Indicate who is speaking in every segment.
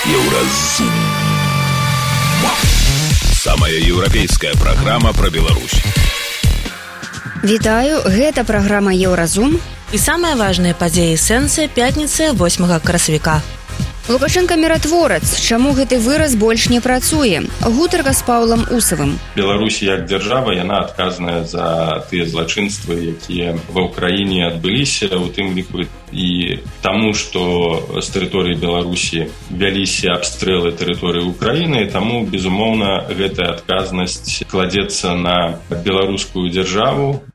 Speaker 1: Еўразум. Самая еўрапейская праграма пра Беларусь.
Speaker 2: Вітаю, гэта праграма Еўразум.
Speaker 3: І самыя важныя падзеі сэнсы пятніцы 8 красавіка.
Speaker 2: Лукашенко міратворац. Чаму гэты выраз больш не працуе? Гутарка з Паўлам Усавым.
Speaker 4: Беларусь як дзяржава, яна адказная за тыя злачынствы, якія ва ўкраіне адбыліся, у тым ліку і таму, што з тэрыторыі Беларусі вяліся абстрэлы тэрыторыі Украіны, таму, безумоўна, гэтая адказнасць кладзецца на беларускую дзяржаву.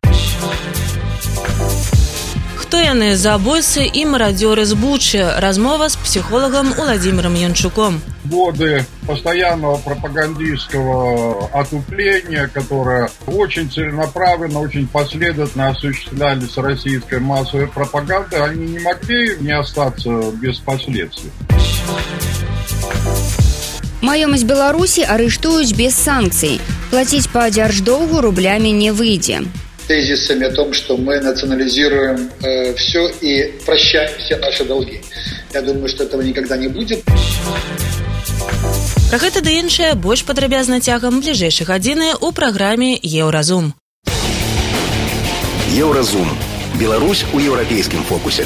Speaker 3: Хто яны, забойцы і марадзёры з Бучы? Размова с психологом Владимиром Янчуком.
Speaker 5: Годы постоянного пропагандистского отупления, которое очень целенаправленно, очень последовательно осуществлялись российской массовой пропагандой, они не могли не остаться без последствий.
Speaker 2: Маёмасць Беларусі арыштуюць без санкцый. Плаціць па дзярждоўгу рублямі не выйдзе.
Speaker 6: Тезисами о том, что мы национализируем все и прощаем все наши долги. Я думаю, что этого никогда не будет.
Speaker 3: Пра гэта ды іншае больш падрабязна цягам бліжэйшай гадзіны ў праграме Еўразум.
Speaker 1: Еўразум. Беларусь у еўрапейскім фокусе.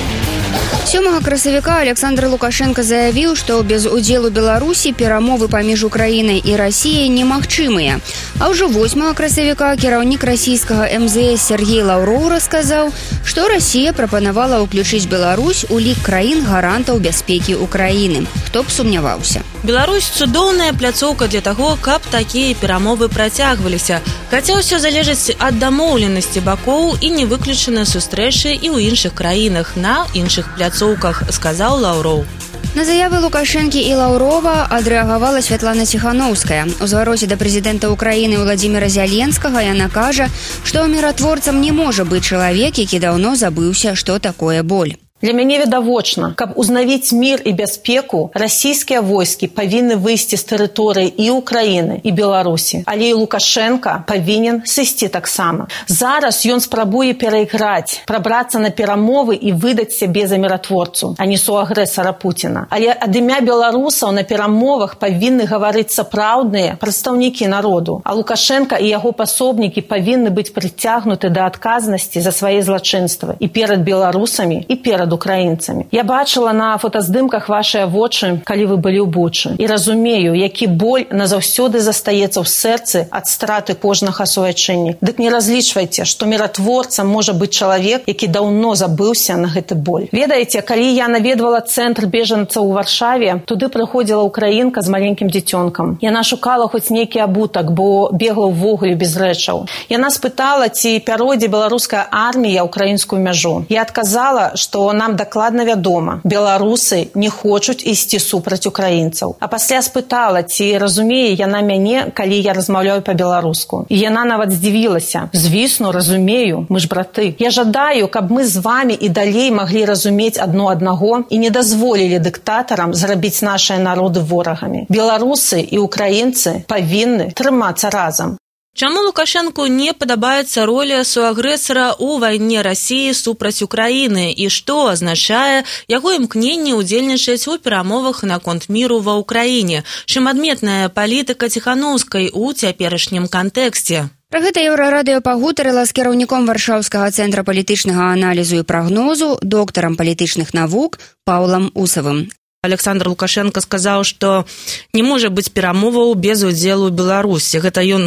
Speaker 2: 7 красавіка Александр Лукашенко заявіў, што без удзелу Беларусі перамовы паміж Украінай і Расіяй немагчымыя. А ўжо 8 красавіка кіраўнік расійскага МЗС Сергей Лаўроў расказаў, што Расія прапанавала ўключыць Беларусь у лік краін-гарантаў бяспекі Украіны. Хто б сумняваўся.
Speaker 3: Беларусь цудоўная пляцоўка для таго, каб такія перамовы працягваліся. Хаця ўсё залежыць ад дамоўленасці бакоў і не выключаны сустрэчы і ў іншых краінах, на іншых пляцоўках, сказаў Лаўроў.
Speaker 2: На заявы Лукашэнкі і Лаўрова адрэагавала Святлана Ціханаўская. У звароце да прэзідэнта Украіны Владзіміра Зяленскага яна кажа, што міратворцам не можа быць чалавек, які даўно забыўся, што такое боль.
Speaker 7: Для мяне відавочна, каб узнавіць мір і бяспеку, расійскія войскі павінны выйсці з тэрыторыі і Украіны, і Беларусі. Але і Лукашенко павінен сысці таксама. Зараз ён спрабуе перайграць, прабрацца на перамовы і выдаць сябе за міратворцу, а не суагрэсара Пуціна. Але ад імя беларусаў на перамовах павінны гаварыць сапраўдныя прадстаўнікі народу. А Лукашенко і яго пасобнікі павінны быць прыцягнуты да адказнасці за свае злачынствы і перад беларусамі, і перад украінцамі. Я бачыла на фотаздымках вашыя вочы, калі вы былі ў Бучы, і разумею, які боль назаўсёды застаецца ў сэрцы ад страты кожнага суайчынніка. Дык не разлічвайце, што міратворцам можа быць чалавек, які даўно забыўся на гэты боль. Ведаеце, калі я наведвала цэнтр бежанцаў у Варшаве, туды прыходзіла украінка з маленькім дзіцёнкам. Яна шукала хоць нейкі абутак, бо бегла ўвогуле без рэчаў. Яна спытала, ці пяройдзе беларуская армія ўкраінскую мяжу. Я адказала, што нам дакладна вядома, беларусы не хочуць ісці супраць украінцаў. А пасля спытала, ці разумее яна мяне, калі я размаўляю па-беларуску. І яна нават здзівілася. Звісну, разумею, мы ж браты. Я жадаю, каб мы з вамі і далей маглі разумець адно аднаго і не дазволілі дыктатарам зрабіць нашыя народы ворагамі. Беларусы і украінцы павінны трымацца разам.
Speaker 3: Чаму Лукашэнку не падабаецца роля суагрэсара ў вайне Расіі супраць Украіны і што азначае яго імкненне ўдзельнічаць у перамовах наконт міру ва ўкраіне? Чым адметная палітыка Ціханаўскай у цяперашнім кантэксце?
Speaker 2: Пра гэта Еўрарадыё пагутарыла з кіраўніком Варшаўскага цэнтра палітычнага аналізу і прагнозу, доктарам палітычных навук Паўлам Усавым.
Speaker 3: Александр Лукашенко сказаў, што не можа быць перамоваў без удзелу Беларусі.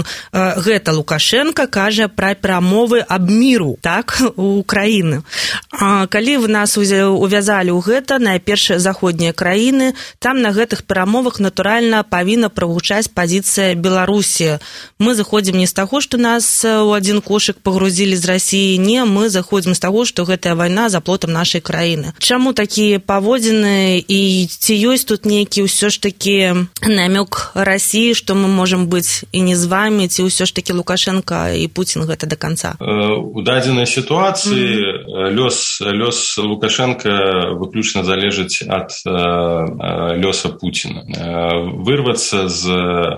Speaker 3: Гэта Лукашенко кажа пра перамовы аб міру, так, у Украіны. Калі вы нас увязалі ў гэта, найперш заходнія краіны, там на гэтых перамовах натуральна павінна прагучаць пазіцыя Беларусі. Мы заходзім не з таго, што нас у адзін кошык пагрузілі з Расіі, не, мы заходзім з таго, што гэтая вайна за плотам нашай краіны. Чаму такія паводзіны і ці ёсць тут нейкі ўсё ж такі намёк Расіі, што мы можам быць і не з вамі, ці ўсё ж такі Лукашенко і Пуцін гэта да канца?
Speaker 4: У дадзенай сітуацыі лёс Лукашенко выключна залежыць ад лёса Пуціна. Вырвацца з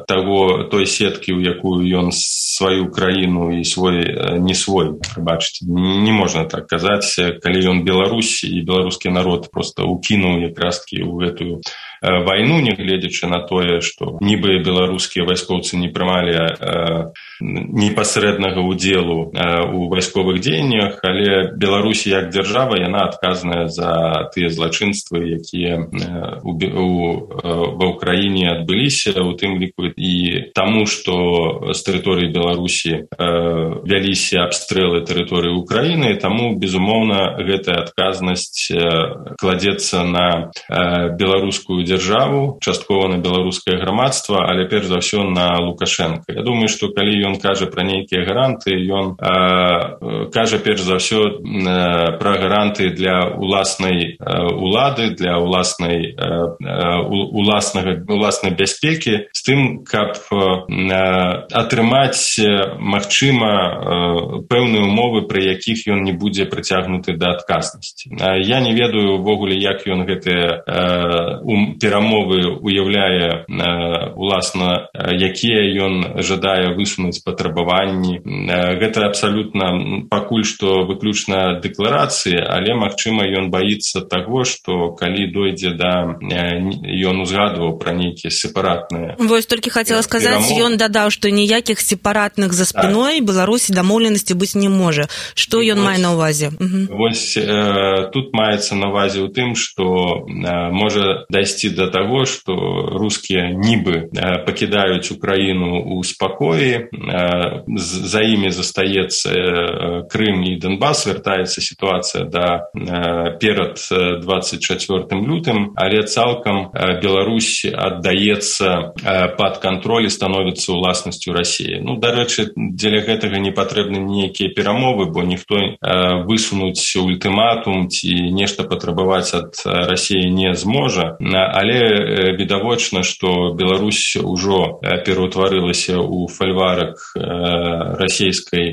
Speaker 4: той сеткі, у якую ён сваю краіну і не свой, прабачце, не можна так казаць, калі ён Беларусь і беларускі народ проста укінуў якраз-такі ў гэтую вайну, нягледзячы на тое, што нібы беларускія вайскоўцы не прымалі непасрэднага ўдзелу у вайсковых дзеяннях, але Беларусь як дзяржава, яна адказная за тыя злачынствы, якія ва ўкраіне адбыліся, у тым ліку і таму, што з тэрыторыі Беларусі вяліся абстрэлы тэрыторыі Украіны, таму, безумоўна, гэтая адказнасць кладзецца на беларускую дзяржаву, часткова на беларускае грамадства, але перш за ўсё на Лукашенка. Я думаю, што калі ён кажа пра нейкія гаранты, ён кажа перш за ўсё пра гаранты для уласнай улады, для уласнай бяспекі, з тым, каб атрымаць, магчыма, пэўныя умовы, пры якіх ён не будзе прыцягнуты да адказнасці. Я не ведаю ўвогуле, як ён гэтыя перамовы уяўляе, уласна, якія ён жадае высунуць патрабаванні. Гэта абсалютна пакуль што выключна дэкларацыі, але, магчыма, ён баіцца таго, што калі дойдзе да... Ён узгадваў пра нейкія сепаратныя...
Speaker 3: Вось толькі хацела сказаць, ён дадаў, што ніякіх сепаратных за спіной Беларусі дамоўленасці быць не можа. Што ён мае на ўвазе?
Speaker 4: Вось тут маецца на ўвазе ў тым, што можа дайсці да таго, што рускія нібы пакідаюць Украіну ў спакоі, за імі застаецца Крым і Донбас, вяртаецца сітуацыя перад 24 лютым, але цалкам Беларусь аддаецца пад кантроль і становіцца ўласнасцю Расіі. Дарэчы, дзеля гэтага не патрэбны ніякія перамовы, бо ніхто высунуць ультыматум ці нешта патрабаваць ад Расіі не зможа, але відавочна, што Беларусь ужо пераўтварылася ў фальварак расійскай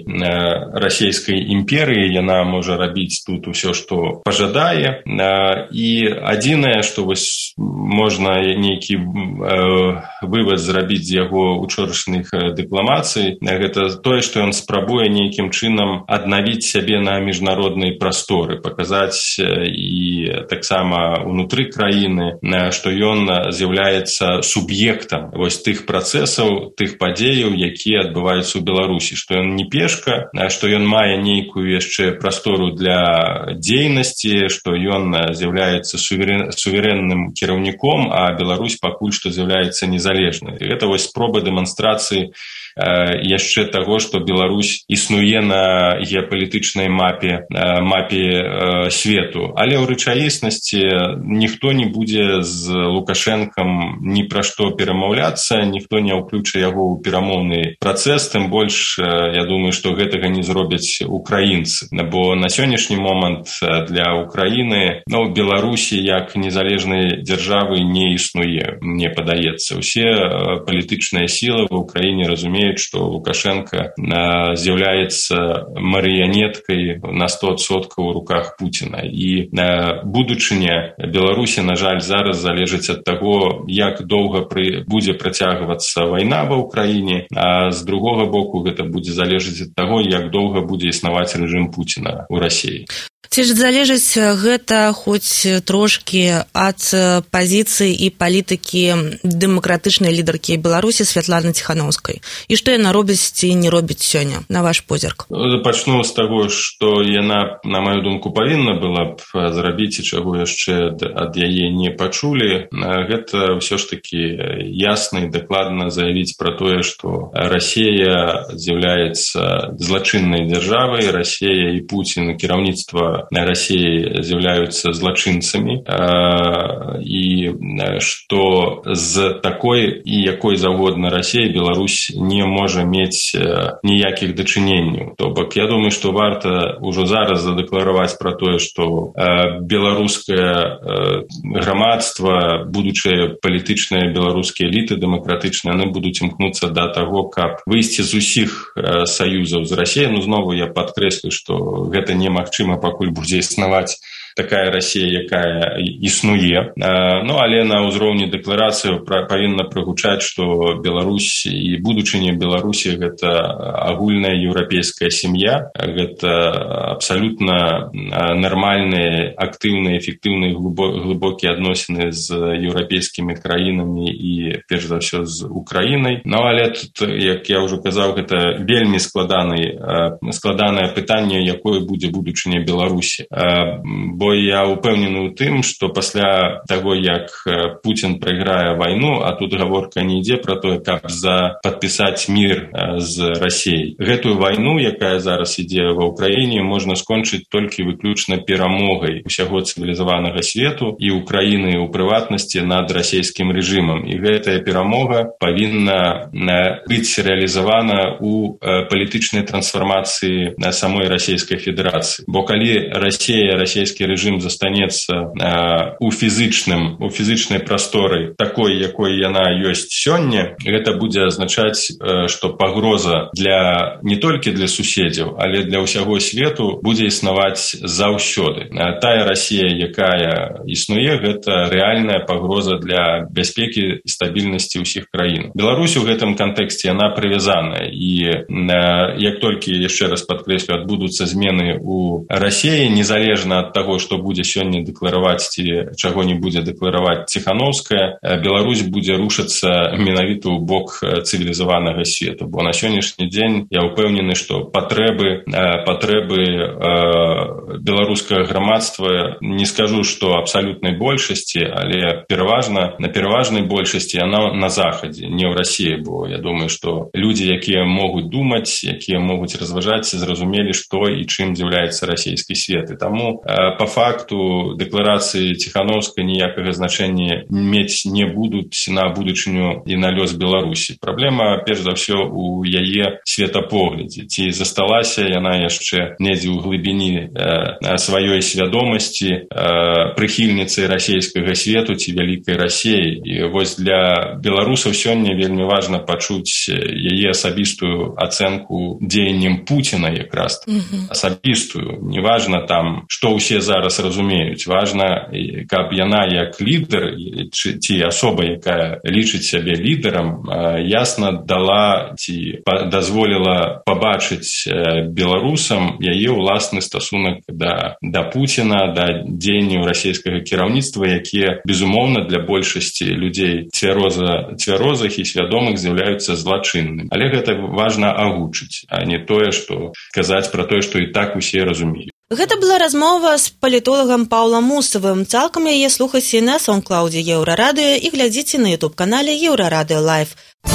Speaker 4: імперыі, яна можа рабіць тут усё, што пажадае, і адзінае, што вось можна нейкі вываз зрабіць з яго учорашніх дыпламацый, гэта тое, што ён спрабуе нейкім чынам аднавіць сябе на міжнароднай прасторы, паказаць і таксама ўнутры краіны, што ён з'яўляецца суб'ектам вось тых працэсаў, тых падзеяў, якія адбываюцца ў Беларусі, што ён не пешка, што ён мае нейкую яшчэ прастору для дзейнасці, што ён з'яўляецца суверэнным кіраўніком, а Беларусь пакуль што з'яўляецца незалежнай. Гэта вось спроба дэманстрацыі яшчэ таго, што Беларусь існуе на геапалітычнай мапе свету. Але ў рэчаіснасці ніхто не будзе з Лукашэнкам ні пра што перамаўляцца, ніхто не ўключыць яго ў перамоўны працэс, тым больш, я думаю, што гэтага не зробяць украінцы. Бо на сённяшні момант для Украіны, Беларусі як незалежнай дзяржавы не існуе, мне падаецца. Усе палітычныя сілы в Украіне разумеюць, што Лукашенко з'яўляецца марыянеткай на 100% у руках Пуціна. І будучыня Беларусі, на жаль, зараз залежыць ад таго, як доўга будзе працягвацца вайна ва ўкраіне, а з другога боку гэта будзе залежыць ад таго, як доўга будзе існаваць рэжым Пуціна ў Расіі.
Speaker 3: Ці ж залежыць гэта хоць трошкі ад пазіцыі і палітыкі дэмакратычнай лідаркі Беларусі Святланы Ціханаўскай? І што яна робіць ці не робіць сёння, на ваш позірк?
Speaker 4: Пачну з таго, што яна, на маю думку, павінна была б зрабіць, і чаго яшчэ ад яе не пачулі. Гэта ўсё ж такі ясна і дакладна заявіць пра тое, што Расія з'яўляецца злачыннай дзяржавай, Расія і Пуцін, кіраўніцтва Расіі з'яўляюцца злачынцамі, і што з такой і якой заўгодна Расіі Беларусь не можа мець ніякіх дачыненняў. То бок, я думаю, што варта ўжо зараз задэклараваць пра тое, што беларускае грамадства, будучыя палітычныя беларускія эліты дэмакратычныя, яны будуць імкнуцца да таго, каб выйсці з усіх саюзаў з Расіяй. Знову я падкрэслю, што гэта немагчыма, пакуль будзе існаваць такая Расія, якая існуе. Але на ўзроўні дэкларацыі павінна прагучаць, што Беларусь і будучыня Беларусі гэта агульная еўрапейская сям'я, гэта абсалютна нармальныя, актыўныя, эфектыўныя, глыбокія адносіны з еўрапейскімі краінамі і, перш за ўсё, з Украінай. Але тут, як я ўжо казаў, гэта вельмі складанае пытанне, якое будзе будучыня Беларусі. Бо я ўпэўнены ў тым, што пасля таго, як Путін прайграе вайну, а тут гаворка не ідзе пра тое, каб падпісаць мір з Расіяй. Гэтую вайну, якая зараз ідзе ва Ўкраіне, можна скончыць толькі выключна перамогай усяго цывілізаванага свету і Украіны ў прыватнасці над расійскім рэжымам. І гэтая перамога павінна быць рэалізавана ў палітычнай трансфармацыі самой Расійскай Федэрацыі. Бо калі Расія, расійскі рэжым застанецца у фізычнай прасторы такой, якой яна ёсць сёння, гэта будзе азначаць, што пагроза не толькі для суседзяў, але для ўсяго свету будзе існаваць заўсёды. Тая Расія, якая існуе, гэта рэальная пагроза для бяспекі і стабільнасці ўсіх краін. Беларусь у гэтым кантэксце яна прывязаная, і як толькі, яшчэ раз падкрэслю, адбудуцца змены ў Расіі, незалежна ад таго, што будзе сёння дэклараваць ці чаго не будзе дэклараваць Ціханаўская, Беларусь будзе рушыцца менавіта ў бок цывілізаванага свету. Бо на сённяшні дзень я ўпэўнены, што патрэбы беларускага грамадства, не скажу, што абсалютнай большасці, але на пераважнай большасці яна на захадзе, не ў Расіі. Бо я думаю, што людзі, якія могуць думаць, якія могуць разважаць, зразумелі, што і чым з'яўляецца расійскі свет. І таму па факту дэкларацыі Ціханаўскай ніякага значэння мець не будуць на будучыню і на лёс Беларусі. Праблема, перш за ўсё, у яе светапоглядзе. Ці засталася яна яшчэ недзе ў глыбіні сваёй свядомасці прыхільніцай расійскага свету ці вялікай Расіі. І вось для беларусаў сёння вельмі важна пачуць яе асабістую ацэнку дзеянням Пуціна якраз. Асабістую. Не важна там, што ўсе зараз разумеюць. Важна, каб яна як лідар ці асоба, якая лічыць сябе лідарам, ясна дала ці дазволіла пабачыць беларусам яе ўласны стасунак да Пуціна, да дзеянняў расійскага кіраўніцтва, якія, безумоўна, для большасці людзей цвярозых і свядомых з'яўляюцца злачыннымі. Але гэта важна агучыць, а не тое, што казаць пра тое, што і так усе разумеюць.
Speaker 3: Гэта была размова з палітолагам Паўлам Мусавым. Цалкам яе слухайце на саундклаудзе Еўрарадыё і глядзіце на ютуб-канале Еўрарадыё Лайв.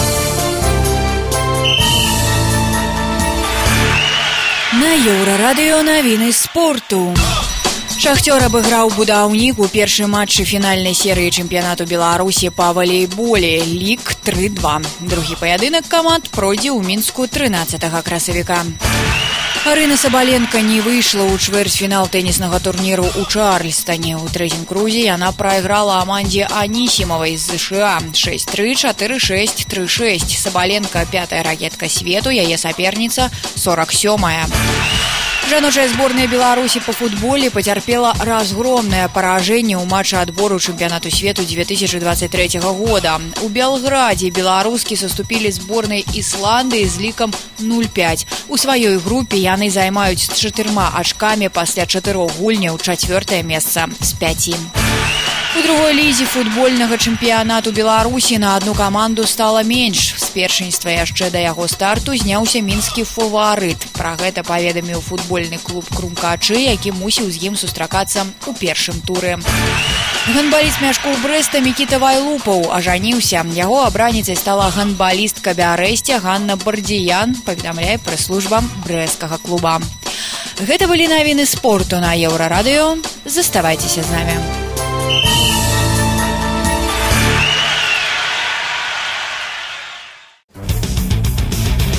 Speaker 8: На Еўрарадыё навіны спорту. Шахтёр абыграў Будаўнік у першым матчы фінальнай серыі чэмпіянату Беларусі па валейболе, лік 3-2. Другі паядынак каманд пройдзе ў Мінску 13 красавіка. Арына Сабаленка не выйшла ў чвэрцьфінал тэніснага турніру ў Чарльстане. У трэцім крузе яна прайграла Амандзе Анісімавай з США 6-3, 4-6, 3-6. Сабаленка – 5-я ракетка свету, яе саперніца – 47-я. Жаночая зборная Беларусі па футболе пацярпела разгромнае паражэнне ў матчы адбору чэмпіянату свету 2023 года. У Белградзе беларускі саступілі зборнай Ісландыі з лікам 0-5. У сваёй групе яны займаюць з 4 ачкамі пасля 4 гульняў 4-е месца з 5. У другой лізе футбольнага чэмпіянату Беларусі на одну каманду стала менш. З першынства яшчэ да яго старту зняўся мінскі фаварыт. Пра гэта паведаміў футбольны клуб Крумкачы, які мусіў з ім сустракацца ў першым туры. Гандбаліст мяшкоў Брэста Мікіта Вайлупаў ажаніўся. Яго абраніцай стала гандбалістка Бярэсця Ганна Бардзіян, паведамляе прэс-служба брэсцкага клуба. Гэта былі навіны спорту на Еўрарадыё. Заставайцеся з намі.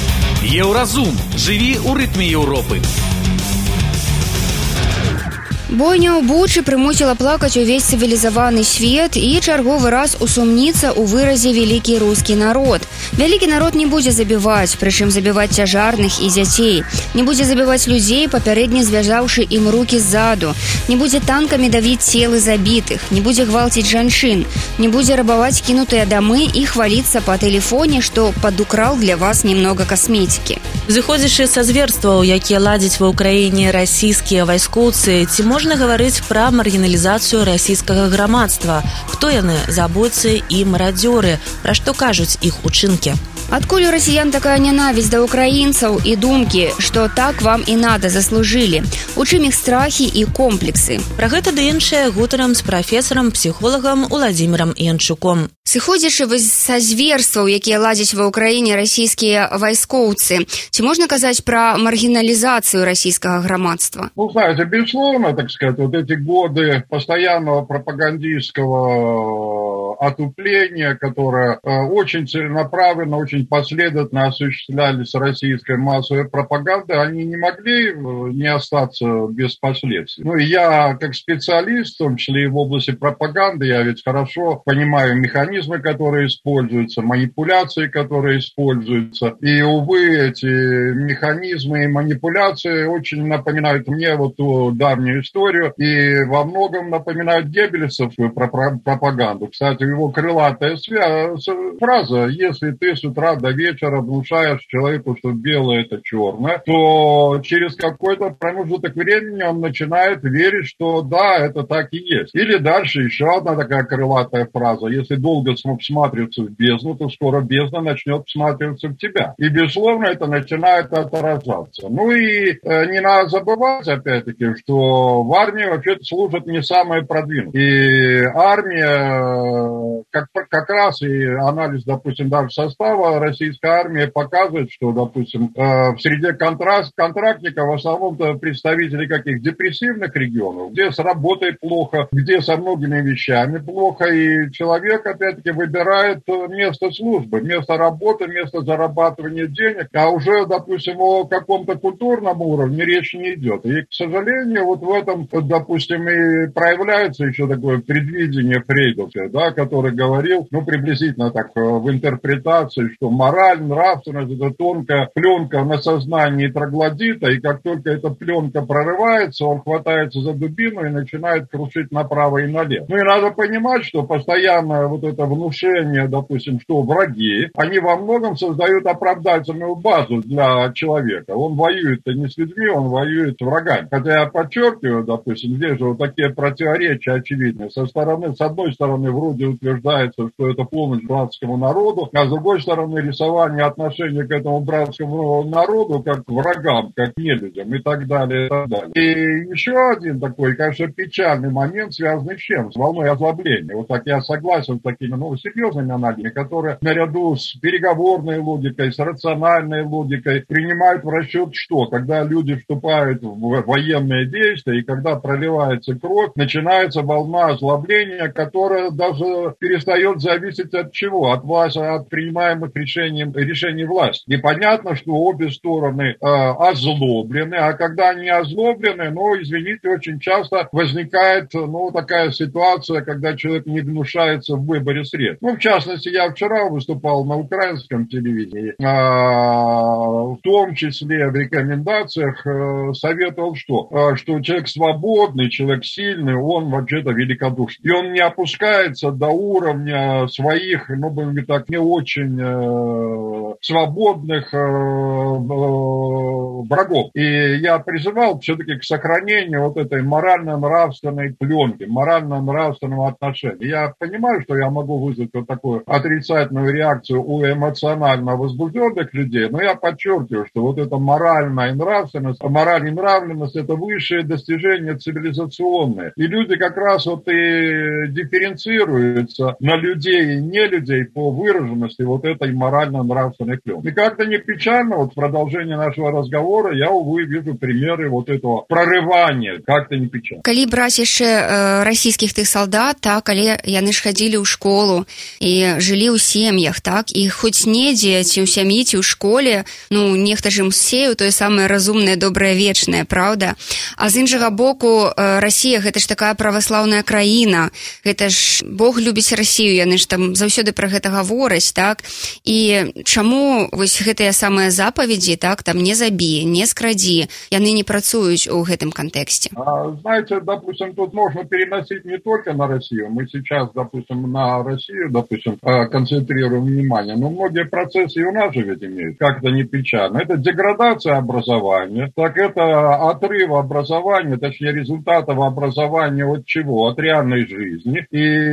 Speaker 9: Еўразум. Жыві ў рытме Еўропы.
Speaker 2: Бойня ў Бучы прымусіла плакаць увесь цывілізаваны свет і чарговы раз усумніцца ў выразе «вялікі рускі народ». Вялікі народ не будзе забіваць, прычым забіваць цяжарных і дзяцей. Не будзе забіваць людзей, папярэдне звязаўшы ім рукі ззаду. Не будзе танкамі давіць целы забітых. Не будзе гвалціць жанчын. Не будзе рабаваць кінутыя дамы і хваліцца па тэлефоне, што падукрал для вас немного касметікі.
Speaker 3: Зыходзячы са зверстваў, якія ладзяць ва ўкраіне расійскія вайскоўцы, ці можна гаварыць пра маргіналізацыю расійскага грамадства? Хто яны? Забойцы і марадзёры? Пра што кажуць іх учынкі?
Speaker 2: Адкуль у расіян такая нянавісць да ўкраінцаў і думкі, што так вам і надо заслужылі? У чым іх страхі і комплексы?
Speaker 3: Пра гэта ды іншае гутарам з прафесарам-псіхолагам Уладзімірам Янчуком.
Speaker 2: Сыходзячы са зверстваў, якія ладзяць ва ўкраіне расійскія вайскоўцы, ці можна казаць пра маргіналізацыю расійскага грамадства?
Speaker 5: Ну, знаете, безусловно, так сказать, вот эти годы постоянного пропагандистского отупления, которое очень целенаправленно, очень последовательно осуществлялись российской массовой пропагандой, они не могли не остаться без последствий. Ну, и я, как специалист, в том числе и в области пропаганды, я ведь хорошо понимаю механизмы, которые используются, манипуляции, которые используются. И, увы, эти механизмы и манипуляции очень напоминают мне вот ту давнюю историю и во многом напоминают геббельсовскую пропаганду. Кстати, его крылатая фраза: если ты с утра до вечера внушаешь человеку, что белое – это черное, то через какой-то промежуток времени он начинает верить, что да, это так и есть. Или дальше еще одна такая крылатая фраза: если долго всматриваться в бездну, то скоро бездна начнет всматриваться в тебя. И, безусловно, это начинает отражаться. Ну и не надо забывать, опять-таки, что в армии вообще-то служат не самые продвинутые. И армия, как раз и анализ, допустим, даже состава российской армии показывает, что, допустим, в среде контрактников в основном-то представители каких депрессивных регионов, где с работой плохо, где со многими вещами плохо, и человек, опять-таки, выбирает место службы, место работы, место зарабатывания денег, а уже, допустим, о каком-то культурном уровне речь не идет. И, к сожалению, вот в этом, допустим, и проявляется еще такое предвидение фрейдовское, да, который говорил, ну, приблизительно так в интерпретации, что мораль, нравственность – это тонкая пленка на сознании троглодита, и как только эта пленка прорывается, он хватается за дубину и начинает крушить направо и налево. Ну и надо понимать, что постоянно вот это внушение, допустим, что враги, они во многом создают оправдательную базу для человека. Он воюет-то не с людьми, он воюет с врагами. Хотя я подчеркиваю, допустим, здесь же вот такие противоречия очевидные. С одной стороны, вроде утверждается, что это помощь братскому народу, а с другой стороны, рисование отношения к этому братскому народу как к врагам, как к нелюдям и так далее, и так далее. И еще один такой, конечно, печальный момент, связанный с чем? С волной озлобления. Вот так я согласен с такими, серьезными анализами, которые наряду с переговорной логикой, с рациональной логикой принимают в расчет что? Когда люди вступают в военные действия и когда проливается кровь, начинается волна озлобления, которая даже перестает зависеть от чего? От власти, от принимаемых решений власти. И понятно, что обе стороны озлоблены, а когда они озлоблены, извините, очень часто возникает, такая ситуация, когда человек не гнушается в выборе средств. В частности, я вчера выступал на украинском телевидении, в том числе в рекомендациях советовал что? Что человек свободный, человек сильный, он вообще-то великодушный. И он не опускается до уровня своих, будем так, не очень свободных врагов. И я призывал все-таки к сохранению вот этой морально-нравственной пленки, морально-нравственного отношения. Я понимаю, что я могу вызвать вот такую отрицательную реакцию у эмоционально возбужденных людей, но я подчеркиваю, что вот эта моральная нравственность, мораль и нравственность – это высшие достижения цивилизационные. И люди как раз вот и дифференцируют делится на людей и не людей по выраженности вот этой морально-нравственной клёмы. И как-то не печально, вот в продолжении нашего разговора я, увы, вижу примеры вот этого прорывания, как-то не печально.
Speaker 2: Калі браць яшчэ расійскіх тых салдат, так, але яны ж хадзілі ў школу і жылі ў сем'ях, так, і хоць недзе, ці ў сям'і, ці ў школе, ну, нехта ж ім сеяў тое самае разумнае, добрае, вечнае, правда? А з іншага боку, Расія, гэта ж такая праваслаўная краіна, гэта ж Бог любіць Расію, яны ж там заўсёды пра гэта гавораць, так? І чаму вось гэтыя самыя запаведзі, так, там не забі, не скрадзі, яны не працуюць у гэтым контексте?
Speaker 5: Знаете, допустим, тут можно переносить не только на Россию. Мы сейчас, допустим, на Россию, допустим, концентрируем внимание, но многие процессы и у нас же ведь имеют, как-то не печально. Это деградация образования, так это отрыв образования, точнее результатов образования от чего? От реальной жизни.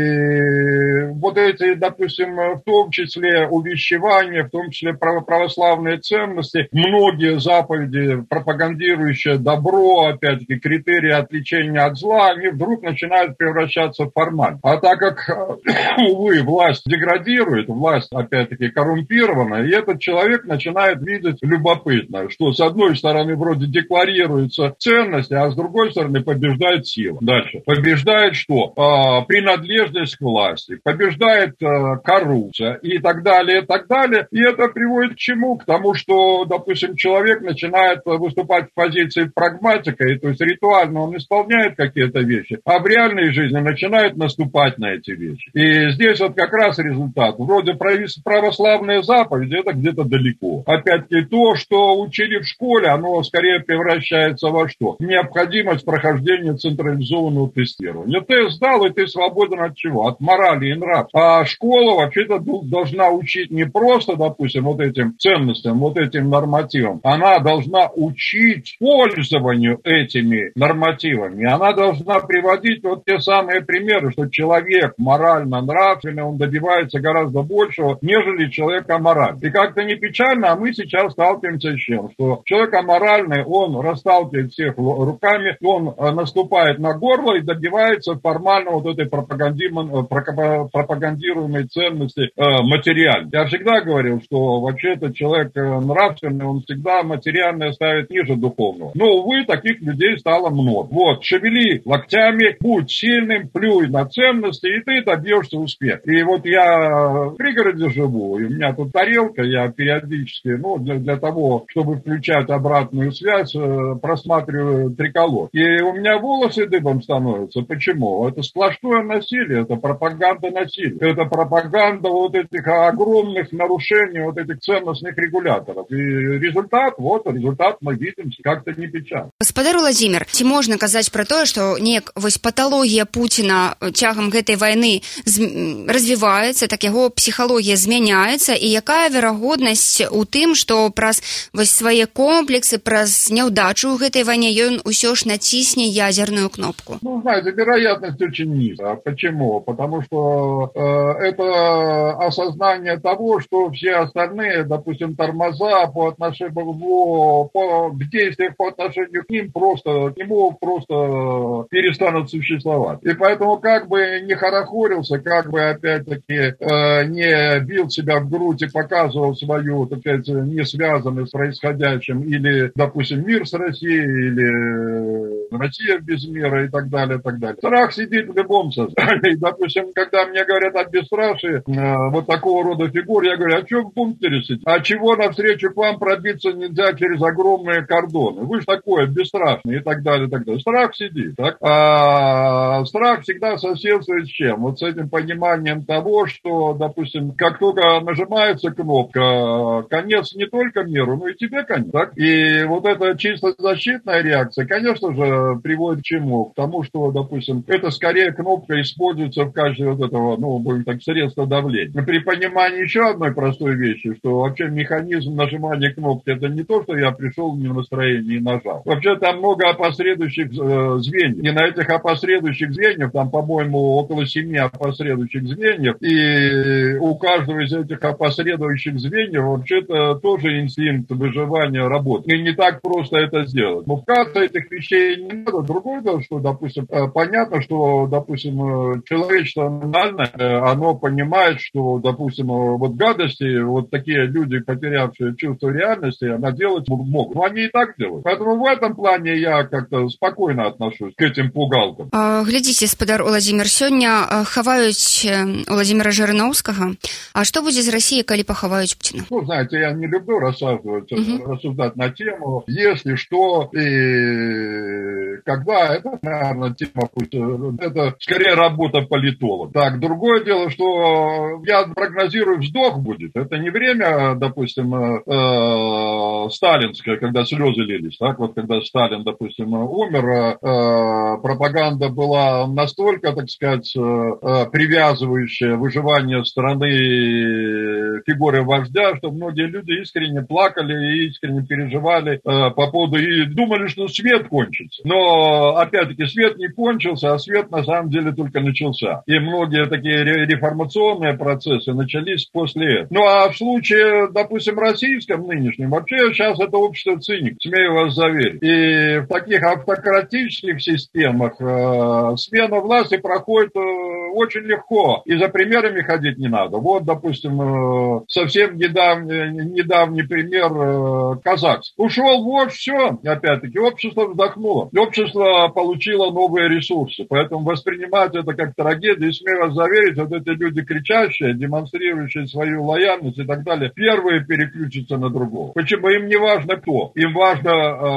Speaker 5: И вот эти, допустим, в том числе увещевания, в том числе православные ценности, многие заповеди, пропагандирующие добро, опять-таки, критерии отличения от зла, они вдруг начинают превращаться в формальность. А так как, увы, власть деградирует, власть, опять-таки, коррумпирована, и этот человек начинает видеть любопытно, что с одной стороны вроде декларируются ценности, а с другой стороны побеждает сила. Дальше. Побеждает что? Принадлежность к власти, побеждает коррупция и так далее, и так далее. И это приводит к чему? К тому, что, допустим, человек начинает выступать в позиции прагматика, и, то есть ритуально он исполняет какие-то вещи, а в реальной жизни начинает наступать на эти вещи. И здесь вот как раз результат. Вроде православные заповеди, это где-то далеко. Опять-таки то, что учили в школе, оно скорее превращается во что? Необходимость прохождения централизованного тестирования. Тест сдал, и ты свободен от чего? От морали и нравов. А школа вообще-то должна учить не просто, допустим, вот этим ценностям, вот этим нормативам. Она должна учить пользованию этими нормативами. Она должна приводить вот те самые примеры, что человек морально нравственный, он добивается гораздо большего, нежели человек аморальный. И как-то не печально, а мы сейчас сталкиваемся с чем? Что человек аморальный, он расталкивает всех руками, он наступает на горло и добивается формально вот этой пропагандируемой ценности материальной. Я всегда говорил, что вообще-то человек нравственный, он всегда материальное ставит ниже духовного. Но, увы, таких людей стало много. Вот, шевели локтями, будь сильным, плюй на ценности, и ты добьешься успеха. И вот я в пригороде живу, и у меня тут тарелка, я периодически, для того, чтобы включать обратную связь, просматриваю триколор. И у меня волосы дыбом становятся. Почему? Это сплошное насилие, это пропаганда насилия. Это пропаганда вот этих огромных нарушений, вот этих ценностных регуляторов. И результат мы видим, как-то не печально.
Speaker 2: Гаспадар Уладзімір, ці можна казаць пра тое, што неяк вось паталогія Пуціна цягам гэтай вайны развіваецца, так яго псіхалогія змяняецца, і якая верагоднасць у тым, што праз вось свае комплексы, праз няўдачу ў гэтай вайне ён усё ж націсне ядерную кнопку?
Speaker 5: Знаете, вероятность очень низкая. Почему? Потому что это осознание того, что все остальные, допустим, тормоза по отношению в действиях по отношению к ним просто перестанут существовать. И поэтому как бы не хорохорился, как бы опять-таки не бил себя в грудь и показывал свою, так сказать, несвязанность с происходящим, или, допустим, мир с Россией, или Россия без мира и так далее, и так далее. Страх сидит в любом сознании. Допустим, когда мне говорят о бесстрашии, вот такого рода фигур, я говорю, а что в бункере сидите? А чего навстречу к вам пробиться нельзя через огромные кордоны? Вы же такое бесстрашный и так далее, и так далее. Страх сидит, так? А страх всегда соседствует с чем? Вот с этим пониманием того, что, допустим, как только нажимается кнопка, конец не только миру, но и тебе конец, так? И вот эта чисто защитная реакция, конечно же, приводит к чему? К тому, что, допустим, это скорее кнопка используется в качестве вот этого, будем так, средства давления. При понимании еще одной простой вещи, что вообще механизм нажимания кнопки, это не то, что я пришел в настроение и нажал. Вообще там много опосредующих звеньев. И на этих опосредующих звеньев, там, по-моему, около 7 опосредующих звеньев, и у каждого из этих опосредующих звеньев вообще-то тоже инстинкт выживания работает. И не так просто это сделать. Но вкратце этих вещей не надо. Другое дело, что, допустим, понятно, что, допустим, человечество нормально, оно понимает, что, допустим, вот гадости, вот такие люди, потерявшие чувство реальности, она делать могут. Но они и так делают. Поэтому в этом плане я как-то спокойно отношусь к этим пугалкам.
Speaker 2: Глядзіце, спадар Уладзімір, сёння хаваюць Уладзіміра Жырыноўскага. А что будет с Россией, коли похавают Путина?
Speaker 5: Ну, знаете, я не люблю рассуждать на тему, если что и когда. Это, наверное, тема, это скорее работа политолога. Так, другое дело, что я прогнозирую, вздох будет. Это не время, допустим, сталинское, когда слезы лились. Так, вот когда Сталин, допустим, умер, пропаганда была настолько, так сказать, привязывающая выживание страны фигуры вождя, что многие люди искренне плакали и искренне переживали по поводу и думали, что свет кончится. Но, опять-таки, свет не кончился, а свет на самом деле только начался. И многие такие реформационные процессы начались после этого. Ну, а в случае, допустим, российском нынешнем, вообще сейчас это общество циник, смею вас заверить. И в таких автократических системах смена власти проходит очень легко. И за примерами ходить не надо. Вот, допустим, совсем недавний пример казахств. Ушел вождь, все, опять-таки, общество вздохнуло. Общество получило новые ресурсы. Поэтому воспринимать это как трагедию, и смею вас заверить, вот эти люди кричащие, демонстрирующие свою лояльность и так далее, первые переключатся на другого. Почему? Им не важно кто. Им важно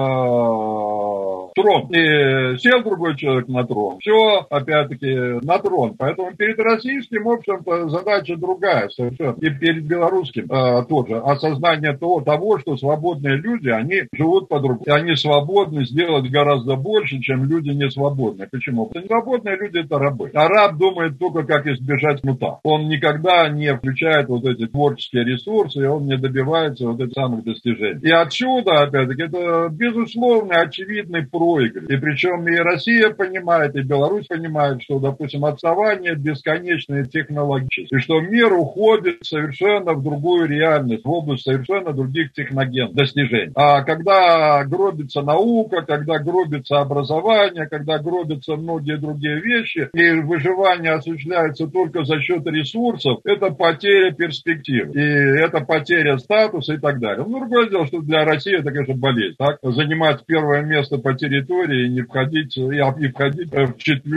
Speaker 5: трон. И сел другой человек на трон. Все, опять-таки, на трон. Поэтому перед российским обществом задача другая совершенно. И перед белорусским тоже. Осознание того, что свободные люди, они живут по-другому. И они свободны сделать гораздо больше, чем люди не свободные. Почему? Потому что свободные люди – это рабы. А раб думает только, как избежать кнута. Он никогда не включает вот эти творческие ресурсы, и он не добивается вот этих самых достижений. И отсюда, опять-таки, это безусловно очевидный проигрыш. И причем и Россия понимает, и Беларусь понимает, что, допустим, отставание бесконечное технологически, и что мир уходит совершенно в другую реальность, в область совершенно других техногенных достижений. А когда гробится наука, когда гробится образование, когда гробятся многие другие вещи, и выживание осуществляется только за счет ресурсов, это потеря перспектив, и это потеря статуса и так далее. Ну, другое дело, что для России это, конечно, болезнь. Так? Занимать первое место по территории и не входить, и входить в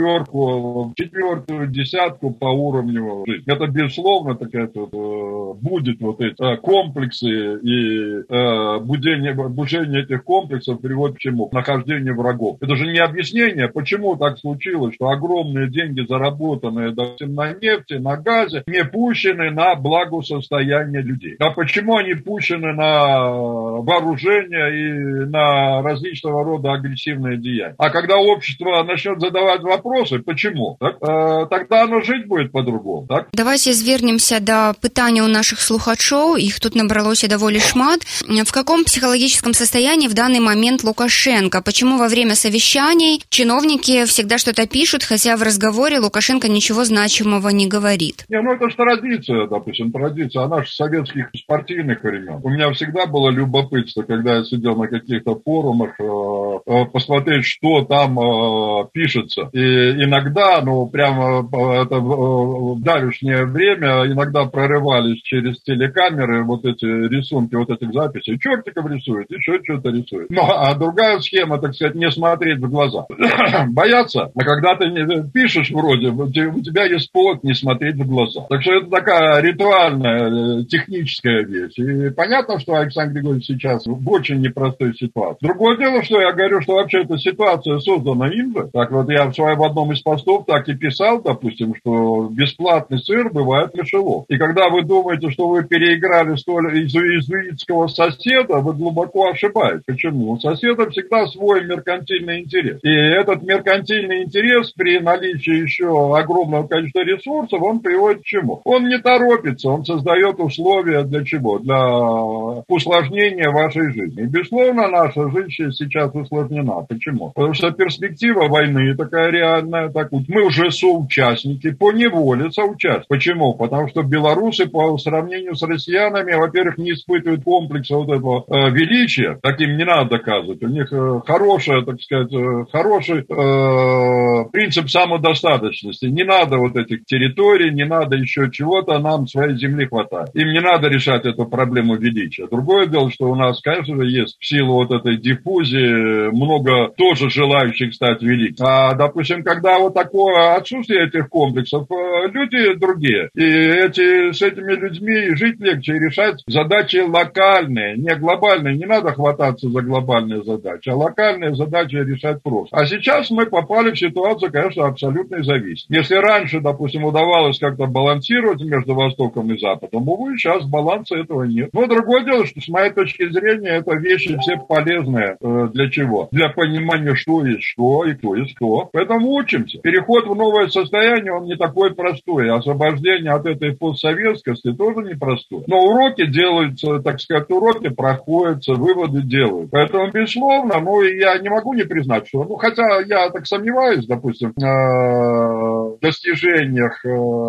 Speaker 5: четвертую десятку по уровню жизни. Это, безусловно, такая будет вот эти комплексы, и будение этих комплексов приводит к чему? К нахождению врагов. Это же не объяснение, почему так случилось, что огромные деньги, заработанные, допустим, на нефти, на газе, не пущены на благосостояние людей. А почему они пущены на вооружение и на различного рода агрессивные деяния? А когда общество начнет задавать вопросы, почему, так, тогда оно жить будет по-другому. Так?
Speaker 2: Давайте звернемся до пытания у наших слухачоў, их тут набралося довольно шмат. В каком психологическом состоянии в данный момент Лукашенко? Почему во время совещаний чиновники всегда что-то пишут, хотя в разговоре Лукашенко ничего значимого не говорит?
Speaker 5: Ну это же традиция, допустим, традиция, она же советских спортивных времен. У меня всегда было любопытство, когда я сидел на каких-то форумах, посмотреть, что там пишется. И иногда, ну прямо это в давешнее время, иногда прорывались через телекамеры вот эти рисунки, вот этих записей. Чертиков рисует, еще что-то рисует. Ну, а другая схема, так сказать, не смотреть в глаза. Бояться. А когда ты пишешь вроде, у тебя есть повод не смотреть в глаза. Так что это такая ритуальная, техническая вещь. И понятно, что Александр Григорьевич сейчас в очень непростой ситуации. Другое дело, что я говорю, что вообще эта ситуация создана им же. Так вот, я в одном из постов так и писал, допустим, что бесплатный сыр бывает в мышелов. И когда вы думаете, что вы переиграли столь иезуитского соседа, вы глубоко ошибаетесь. Почему? У соседа всегда свой меркантильный интерес. И этот меркантильный интерес при наличии еще огромного количества ресурсов, он приводит к чему? Он не торопится, он создает условия для чего? Для усложнения вашей жизни. И, безусловно, наша жизнь сейчас усложнена. нужна. Почему? Потому что перспектива войны такая реальная. Так вот, мы уже соучастники, по неволе соучастники. Почему? Потому что белорусы по сравнению с россиянами, во-первых, не испытывают комплекса вот этого величия. Таким не надо доказывать. У них хороший принцип самодостаточности. Не надо вот этих территорий, не надо еще чего-то, нам своей земли хватает. Им не надо решать эту проблему величия. Другое дело, что у нас, конечно же, есть в силу вот этой диффузии много тоже желающих стать великим. А, допустим, когда вот такое отсутствие этих комплексов, люди другие. И с этими людьми жить легче и решать задачи локальные, не глобальные. Не надо хвататься за глобальные задачи, а локальные задачи решать просто. А сейчас мы попали в ситуацию, конечно, абсолютной зависимости. Если раньше, допустим, удавалось как-то балансировать между Востоком и Западом, увы, сейчас баланса этого нет. Но другое дело, что с моей точки зрения, это вещи все полезные. Для чего? Для понимания, что есть что и кто есть кто. Поэтому учимся. Переход в новое состояние, он не такой простой. Освобождение от этой постсоветскости тоже непростой. Но уроки делаются, так сказать, уроки проходятся, выводы делают. Поэтому, безусловно, я не могу не признать, что, хотя я так сомневаюсь, допустим, в достижениях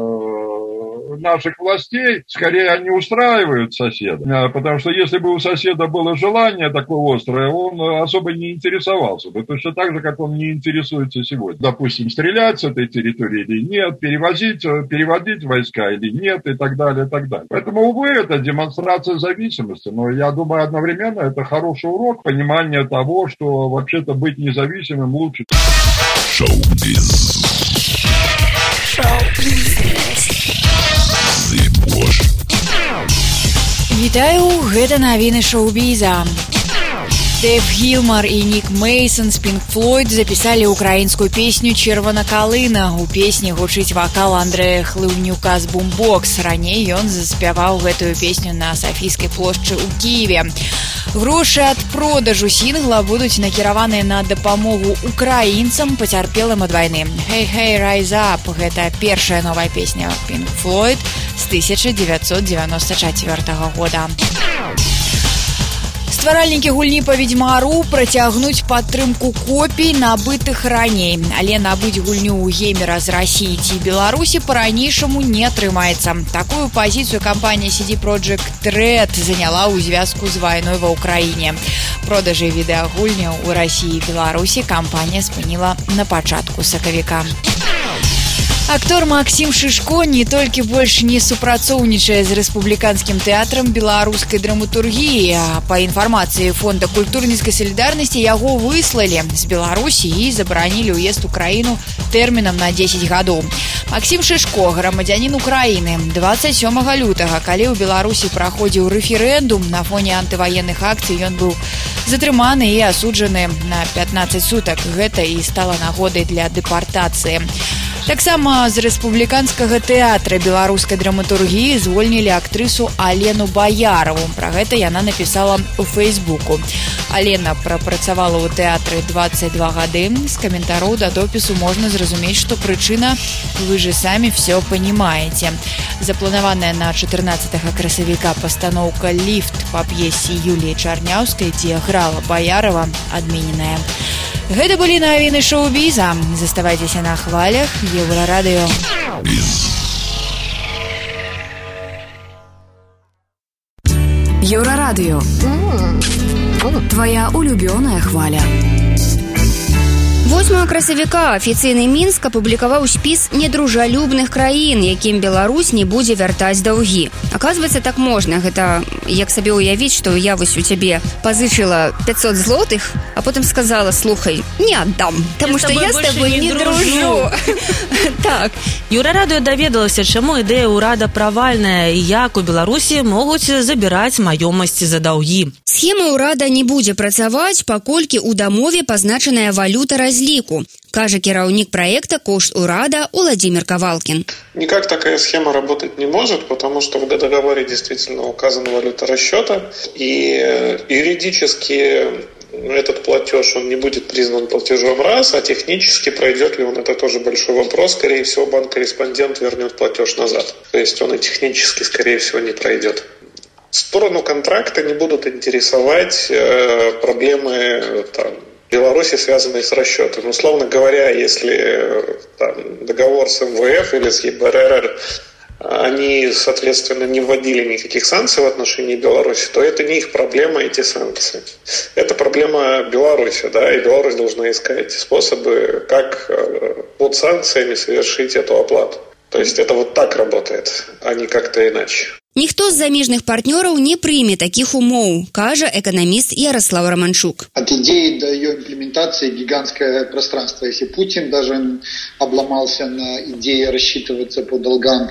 Speaker 5: наших властей, скорее они устраивают соседа. Потому что если бы у соседа было желание такое острое, он особо не интересовался бы. Точно так же, как он не интересуется сегодня. Допустим, стрелять с этой территории или нет, переводить войска или нет и так далее, и так далее. Поэтому, увы, это демонстрация зависимости. Но я думаю, одновременно это хороший урок понимания того, что вообще-то быть независимым лучше.
Speaker 1: Шоу-биз.
Speaker 8: Вітаю, гэта навіны шоу-біза. Дэйв Гілмар і Нік Мейсон з Pink Floyd запісалі ўкраінскую песню «Чырвана калына». У песні гучыць вакал Андрэя Хлыўнюка з бумбокс. Раней ён заспяваў гэтую песню на Сафійскай плошчы ў Кіеве. Грошы ад продажу сінгла будуць накіраваныя на дапамогу украінцам, пацярпелым ад вайны. «Hey, hey, rise up» – гэта першая новая песня Pink Floyd з 1994 года. Стваральнікі гульні па «Ведзьмару» працягнуць падтрымку копій, набытых раней. Але набыць гульню ў геймера з Расіі ці Беларусі па-ранейшаму не атрымаецца. Такую пазіцыю кампанія CD Projekt Red заняла ў звязку з вайной ва ўкраіне. Продажы відэагульняў у Расіі і Беларусі кампанія спыніла на пачатку сакавіка. Актор Максім Шишко не толькі больш не супрацоўнічае з рэспубліканскім тэатрам беларускай драматургіі, а па інфармацыі Фонда культурніцкай салідарнасці яго выслалі з Беларусі і забаранілі ўезд у краіну тэрмінам на 10 гадоў. Максім Шишко, грамадзянін Украіны, 27 лютага, калі ў Беларусі праходзіў рэферэндум, на фоне антываенных акцый ён быў затрыманы і асуджаны на 15 сутак. Гэта і стала нагодай для дэпартацыі. Таксама з рэспубліканскага тэатра беларускай драматургіі звольнілі актрысу Алену Баярову. Пра гэта яна напісала ў Фейсбуку. Алена прапрацавала ў тэатры 22 гады. З каментароў да допісу можна зразумець, што прычына «Вы же самі все понимаете». Запланаваная на 14 красавіка пастаноўка «Ліфт» па п'есе Юліі Чарняўскай, дзе грала Баярова, адмененая. Гэта былі навіны шоу-біза. Заставайцеся на хвалях Еўрарадыё.
Speaker 9: Еўрарадыё. Твоя улюбёная хваля.
Speaker 2: 8 красавіка афіцыйны Мінск апублікаваў спіс недружалюбных краін, якім Беларусь не будзе вяртаць даўгі. Аказваецца, так можна. Гэта як сабе уявіць, што я вось у цябе пазычыла 500 злотых, а потым сказала: слухай, не аддам, таму што я з табой не дружу. Так.
Speaker 3: Еўрарадыё даведалася, чаму ідэя ўрада правальная і як у Беларусі могуць забіраць маёмасці за даўгі.
Speaker 2: Схема ўрада не будзе працаваць, паколькі ў дамове пазначаная валюта разліку, кажа кіраўнік проекта «Кошт урада» Владимир Ковалкин.
Speaker 10: Никак такая схема работать не может, потому что в договоре действительно указана валюта расчета, и юридически этот платеж, он не будет признан платежом раз, а технически пройдет ли он, это тоже большой вопрос. Скорее всего, банк-корреспондент вернет платеж назад. То есть он и технически, скорее всего, не пройдет. Сторону контракта не будут интересовать проблемы Беларуси, связанные с расчетом. Условно говоря, если там, договор с МВФ или с ЕБРР, они, соответственно, не вводили никаких санкций в отношении Беларуси, то это не их проблема, эти санкции. Это проблема Беларуси, да, и Беларусь должна искать способы, как под санкциями совершить эту оплату. То есть это вот так работает, а не как-то иначе.
Speaker 2: Ніхто з замежных партнеров не примет таких умов, каже экономист Ярослав Романчук.
Speaker 6: От идеи до ее имплементации гигантское пространство. Если Путин даже обломался на идее рассчитываться по долгам,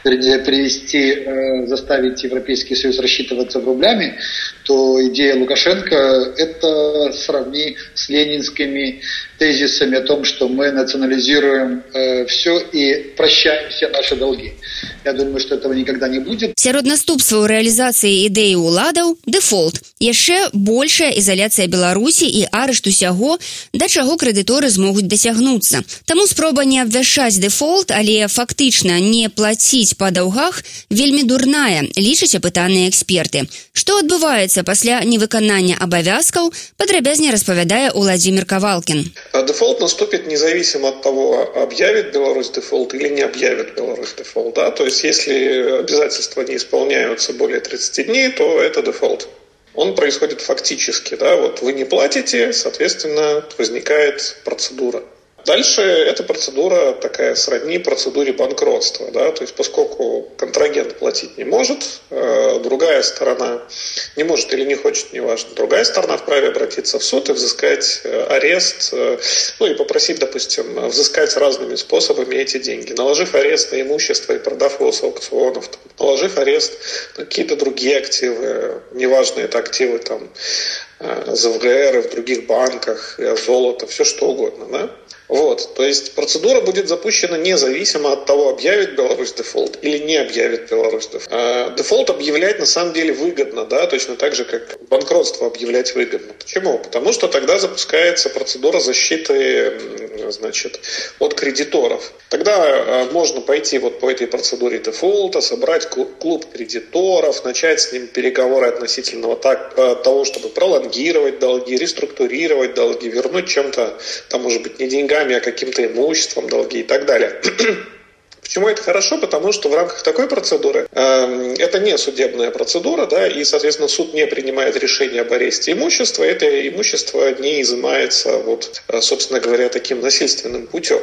Speaker 6: заставить Европейский Союз рассчитываться рублями, то идея Лукашенко – это сравни с ленинскими тезисами о том, что мы национализируем все и прощаем все наши долги. Я думаю, что этого никогда не будет.
Speaker 2: Сярод наступстваў рэалізацыі ідэі ўладаў дэфолт. Яшчэ большая ізаляцыя Беларусі і арышт усяго, да чаго крэдыторы змогуць дасягнуцца. Таму спроба не абвяшчаць дэфолт, але фактычна не плаціць па даўгах вельмі дурная, лічаць апытаныя эксперты. Што адбываецца пасля невыканання абавязкаў, падрабязней распавядае Владимир Ковалкин.
Speaker 10: Дефолт наступит независимо от того, объявит Беларусь дефолт или не объявит Беларусь дефолт. Да? То есть, если обязательства не исполняются более 30 дней, то это дефолт. Он происходит фактически. Да? Вот вы не платите, соответственно, возникает процедура. Дальше эта процедура такая сродни процедуре банкротства. Да? То есть, поскольку контрагент платить не может, другая сторона не может или не хочет, неважно, другая сторона вправе обратиться в суд и взыскать арест, ну и попросить, допустим, взыскать разными способами эти деньги, наложив арест на имущество и продав его с аукционов, там, наложив арест на какие-то другие активы, неважно, это активы там, ЗВГР, в других банках, золото, все что угодно, да? Вот, то есть процедура будет запущена независимо от того, объявит Беларусь дефолт или не объявит Беларусь дефолт. Дефолт объявлять на самом деле выгодно, да, точно так же, как банкротство объявлять выгодно. Почему? Потому что тогда запускается процедура защиты, значит, от кредиторов. Тогда можно пойти вот по этой процедуре дефолта, собрать клуб кредиторов, начать с ним переговоры относительно того, чтобы пролонгировать долги, реструктурировать долги, вернуть чем-то, там, может быть, не деньгами, а каким-то имуществом долги и так далее. Почему это хорошо? Потому что в рамках такой процедуры это не судебная процедура, да, и, соответственно, суд не принимает решение об аресте имущества, это имущество не изымается, вот, собственно говоря, таким насильственным путем.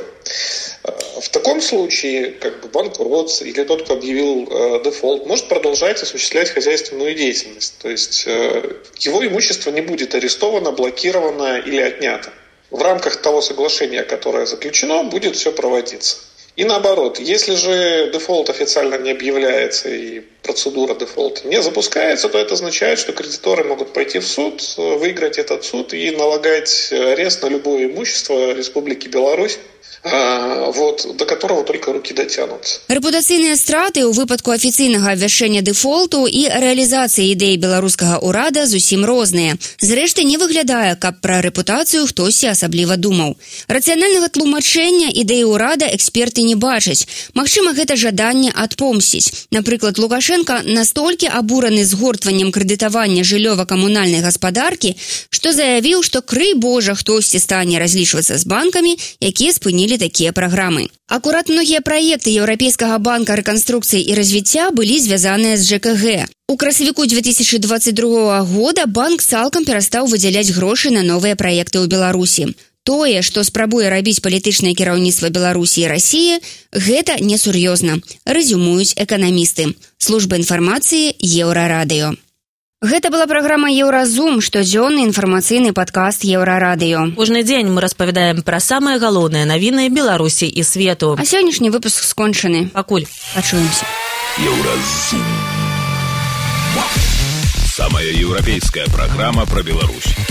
Speaker 10: В таком случае, как бы банкрот или тот, кто объявил дефолт, может продолжать осуществлять хозяйственную деятельность. То есть его имущество не будет арестовано, блокировано или отнято. В рамках того соглашения, которое заключено, будет все проводиться. И наоборот, если же дефолт официально не объявляется и процедура дефолта не запускается, то это означает, что кредиторы могут пойти в суд, выиграть этот суд и налагать арест на любое имущество Республики Беларусь, вот, до которого только руки дотянутся.
Speaker 2: Рэпутацыйныя страты ў выпадку афіцыйнага абвяшчэння дэфолту і рэалізацыі ідэі беларускага ўрада зусім розныя. Зрэшты, не выглядае, каб пра рэпутацыю хтосьці асабліва думаў. Рацыянальнага тлумачэння ідэі ўрада эксперты не бачаць. Магчыма, гэта жаданне адпомсціць. Напрыклад, Лукашенко настолькі абураны згортваннем крэдытавання жыллёва-камунальнай гаспадаркі, што заявіў, што крый Божа хтосьці стане разлічвацца з банкамі, якія спынілі такія праграмы. Акурат многія праекты Еўрапейскага банка рэканструкцыі і развіцця былі звязаныя з ЖКГ. У красавіку 2022 года банк цалкам перастаў выдзяляць грошы на новыя праекты ў Беларусі. Тое, што спрабуе рабіць палітычнае кіраўніцтва Беларусі і Расіі, гэта несур'ёзна, рэзюмуюць эканамісты. Служба інфармацыі Еўрарадыё. Гэта была праграма «Еўразум», штодзённы інфармацыйны падкаст Еўрарадыё.
Speaker 3: Кожны дзень мы распавядаем пра самыя галоўныя навіны Беларусі і свету.
Speaker 2: А сённяшні выпуск скончаны.
Speaker 3: Пакуль.
Speaker 2: Пачуемся.
Speaker 1: Еўразум. Самая еўрапейская программа про Беларусь.